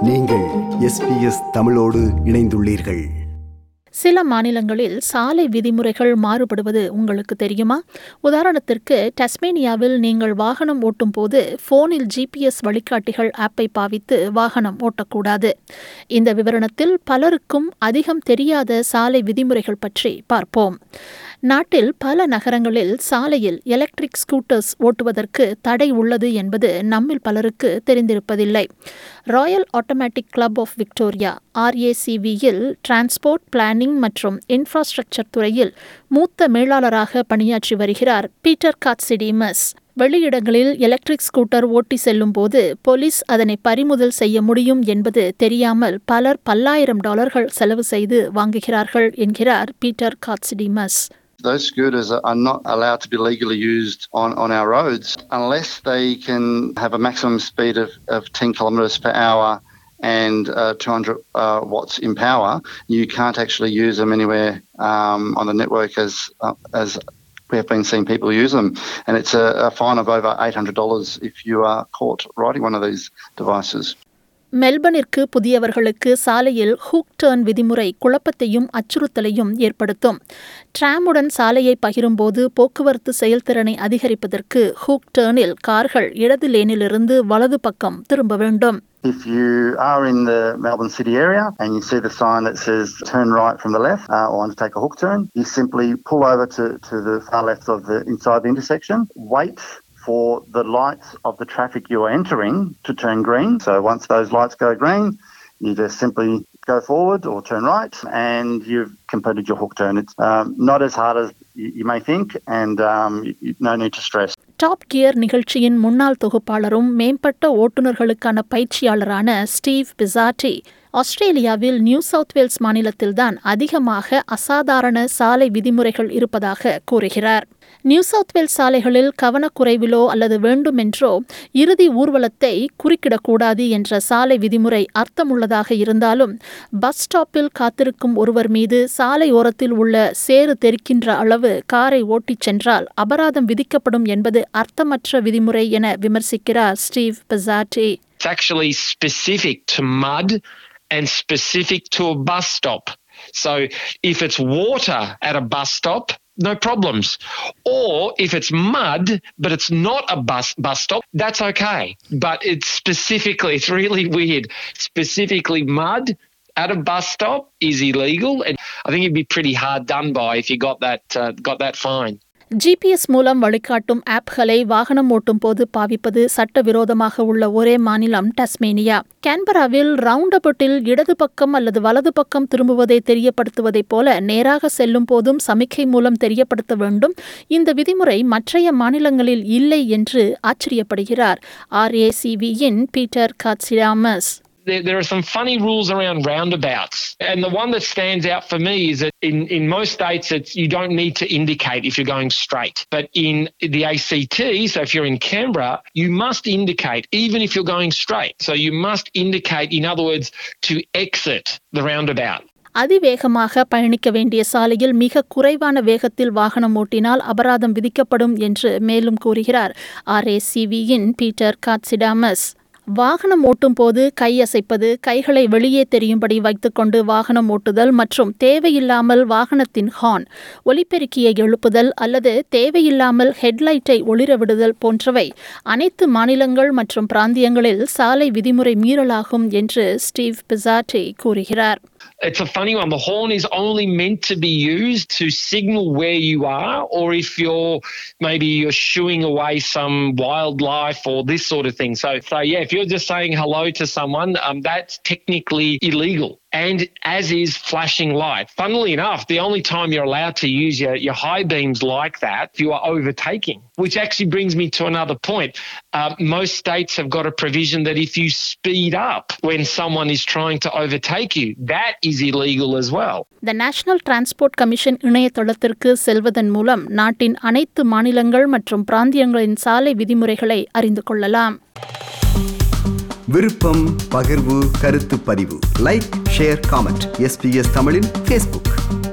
நீங்கள் SBS தமிழோடு இணைந்துள்ளீர்கள். சில மாநிலங்களில் சாலை விதிமுறைகள் மாறுபடுவது உங்களுக்கு தெரியுமா? உதாரணத்திற்கு, டஸ்மேனியாவில் நீங்கள் வாகனம் ஓட்டும் போது போனில் GPS வழிகாட்டிகள் ஆப்பை பாவித்து வாகனம் ஓட்டக்கூடாது. இந்த விவரணத்தில் பலருக்கும் அதிகம் தெரியாத சாலை விதிமுறைகள் பற்றி பார்ப்போம். நாட்டில் பல நகரங்களில் சாலையில் எலக்ட்ரிக் ஸ்கூட்டர்ஸ் ஓட்டுவதற்கு தடை உள்ளது என்பது நம்மில் பலருக்கு தெரிந்திருப்பதில்லை. Royal Automatic Club of Victoria RACVயில் டிரான்ஸ்போர்ட் பிளானிங் மற்றும் இன்ஃப்ராஸ்ட்ரக்சர் துறையில் மூத்த மேலாளராக பணியாற்றி வருகிறார் பீட்டர் காட்சிடிமஸ். வெளியிடங்களில் எலக்ட்ரிக் ஸ்கூட்டர் ஓட்டி செல்லும் போது போலீஸ் அதனை பறிமுதல் செய்ய முடியும் என்பது தெரியாமல் பலர் $10,000 செலவு செய்து வாங்குகிறார்கள் என்கிறார் Peter Katsidimas. Those scooters are not allowed to be legally used on our roads unless they can have a maximum speed of 10 kilometres per hour and 200 watts in power. You can't actually use them anywhere on the network as we have been seeing people use them. And it's a fine of over $800 if you are caught riding one of these devices. மெல்பர்னிற்கு புதியவர்களுக்கு சாலையில் hook turn விதிமுறை குழப்பத்தையும் அச்சுறுத்தலையும் ஏற்படுத்தும். டிராமுடன் சாலையை பகிரும்போது போக்குவரத்து செயல்திறனை அதிகரிப்பதற்கு hook டர்னில் கார்கள் இடது லேனிலிருந்து வலது பக்கம் திரும்ப வேண்டும். If you are in the Melbourne city area and you see the sign that says turn right from the left or want to take a hook turn, you simply pull over to the far left of the inside the intersection, wait for the lights of the traffic you are entering to turn green. So once those lights go green, you just simply go forward or turn right and you've completed your hook turn. It's not as hard as you may think and no need to stress. Top Gear நிகழ்ச்சியின் முன்னாள் தொகுப்பாளரும் மேம்பட்ட ஓட்டுநர்களுக்கான பயிற்சியாளரான Steve பிசாட்டி ஆஸ்திரேலியாவில் new south Wales மாநிலத்தில்தான் அதிகமாக அசாதாரண சாலை விதிமுறைகள் இருப்பதாக கூறுகிறார். நியூ சவுத் வேல்ஸ் சாலைகளில் கவனக்குறைவிலோ அல்லது வேண்டுமென்றோ இறுதி ஊர்வலத்தை குறுக்கிடக்கூடாது என்ற சாலை விதிமுறை அர்த்தமுள்ளதாக இருந்தாலும் பஸ் ஸ்டாப்பில் காத்திருக்கும் ஒருவர் மீது சாலை ஓரத்தில் உள்ள சேறு தெறிக்கின்ற அளவு காரை ஓட்டிச் சென்றால் அபராதம் விதிக்கப்படும் என்பது அர்த்தமற்ற விதிமுறை என விமர்சிக்கிறார் Steve Pizzati. It's actually specific to mud and specific to a bus stop. So if it's water at a bus stop, no problems. Or if it's mud, but it's not a bus stop, that's okay. But it's specifically, it's really weird. Specifically mud at a bus stop is illegal. And I think it'd be pretty hard done by if you got that fine. GPS மூலம் வழிகாட்டும் ஆப்களை வாகனம் ஓட்டும் போது பாவிப்பது சட்டவிரோதமாக உள்ள ஒரே மாநிலம் Tasmania. கேன்பராவில் ரவுண்டபட்டில் இடது பக்கம் அல்லது வலது பக்கம் திரும்புவதை தெரியப்படுத்துவதைப் போல நேராக செல்லும் போதும் சமிக்கை மூலம் தெரியப்படுத்த வேண்டும். இந்த விதிமுறை மற்றைய மாநிலங்களில் இல்லை என்று ஆச்சரியப்படுகிறார் RACVயின் பீட்டர் காட்சிடிமஸ். There are some funny rules around roundabouts. And the one that stands out for me is that in most states you don't need to indicate if you're going straight. But in the ACT, so if you're in Canberra, you must indicate even if you're going straight. So you must indicate, in other words, to exit the roundabout. அதிவேகமாக பயணிக்க வேண்டிய சாலையில் மிக குறைவான வேகத்தில் வாகனம் ஓட்டினால் அபராதம் விதிக்கப்படும் என்று மேலும் கூறுகிறார் RACVயின் பீட்டர் காட்சிடிமஸ். வாகனம் ஓட்டும் போது கை அசைப்பது, கைகளை வெளியே தெரியும்படி வைத்துக்கொண்டு வாகனம் ஓட்டுதல் மற்றும் தேவையில்லாமல் வாகனத்தின் ஹார்ன், ஒலிபெருக்கியை எழுப்புதல் அல்லது தேவையில்லாமல் ஹெட்லைட்டை ஒளிரவிடுதல் போன்றவை அனைத்து மாநிலங்கள் மற்றும் பிராந்தியங்களில் சாலை விதிமுறை மீறலாகும் என்று ஸ்டீவ் பிசாட்டி கூறுகிறார். It's a funny one. The horn is only meant to be used to signal where you are, or if you're shooing away some wildlife or this sort of thing. So yeah, if you're just saying hello to someone, that's technically illegal. And as is flashing light. Funnily enough, the only time you're allowed to use your high beams like that, if you are overtaking, which actually brings me to another point. Most states have got a provision that if you speed up when someone is trying to overtake you, that is illegal as well. The National Transport Commission இணையதளத்திற்கு செல்வதன் மூலம் நாட்டின் அனைத்து மாநிலங்கள் மற்றும் பிராந்தியங்களின் சாலை விதிமுறைகளை அறிந்து கொள்ளலாம். விருப்பம், பகிர்வு, கருத்து பதிவு. Like, share, comment. SBS தமிழின் Facebook.